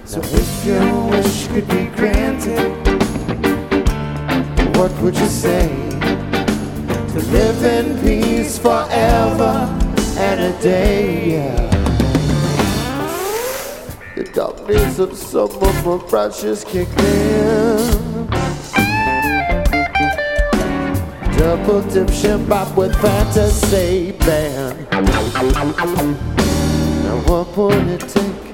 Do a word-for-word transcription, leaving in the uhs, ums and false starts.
So if your wish could be granted, what would you say? To live in peace forever and a day, yeah. The darkness of summer for branches kicked in. Double dip shembop with fantasy band. Now what would it take